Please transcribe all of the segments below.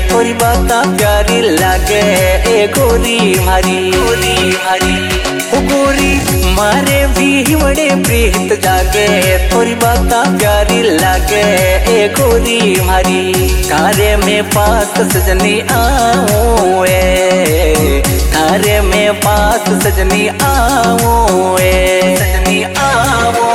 थोड़ी बाता प्यारी लागे ए गोरी मारी ओ गोरी मारे भी बड़े प्रीत जागे थोड़ी बाता प्यारी लागे ए गोरी मारी तारे में पास सजनी आऊं तारे में पास सजनी आऊं सजनी आऊं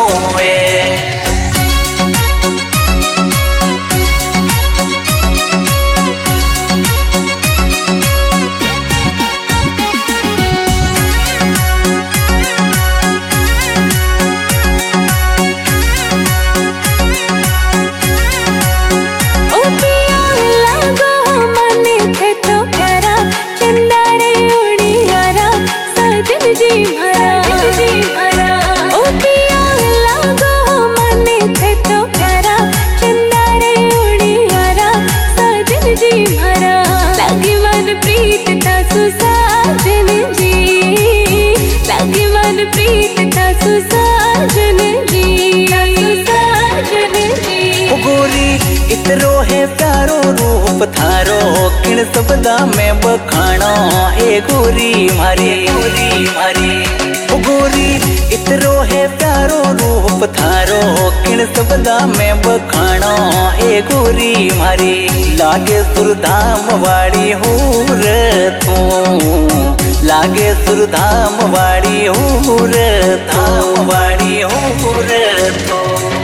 इतरो है प्यारो रूप थारो किण सबदा में बखाणो ए गोरी मारी ओ गोरी इतरो है प्यारो रूप थारो किण सबदा में बखाणो ए गोरी मारी लागे सुरधाम वाड़ी हूर तू लागे सुरधाम वाड़ी हूर धाम वाड़ी हूर तू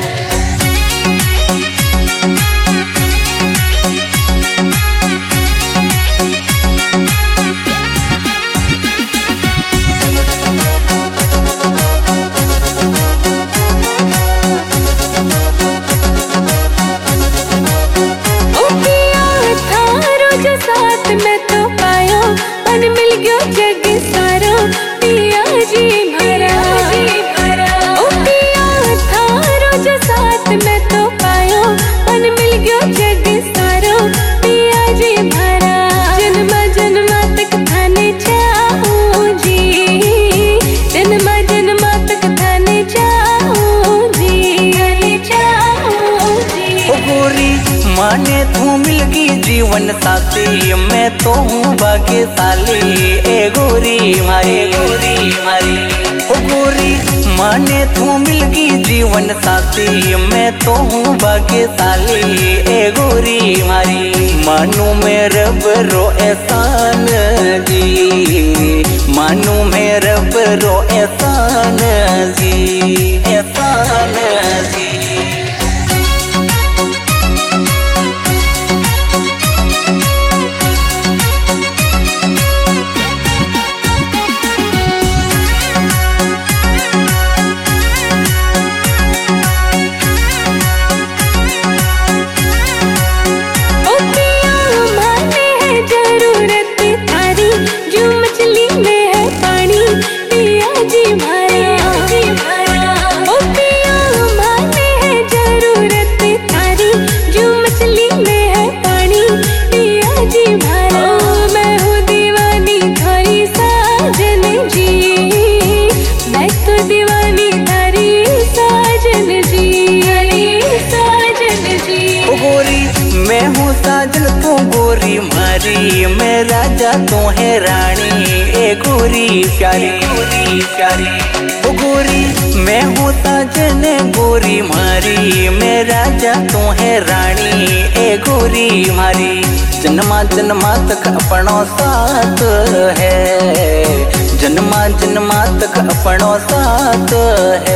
माने तू मिलगी जीवन साथी मैं तो हूँ भाग्यशाली ए गोरी मारी ओ गोरी माने तू मिलगी जीवन साथी मैं तो हूँ भाग्यशाली ए गोरी मारी मानू में रब रो एहसान जी मानू में रब रो एहसान जी एहसान जी मैं हूँ साजन तू गोरी मारी मैं राजा तू है रानी ए गोरी प्यारी ओ गोरी मैं हूँ साजन गोरी मारी मैं राजा तू है रानी ए गोरी मारी जन्मा जन्मा तक अपनो साथ है जन्मा जन्मा तक अपनो साथ है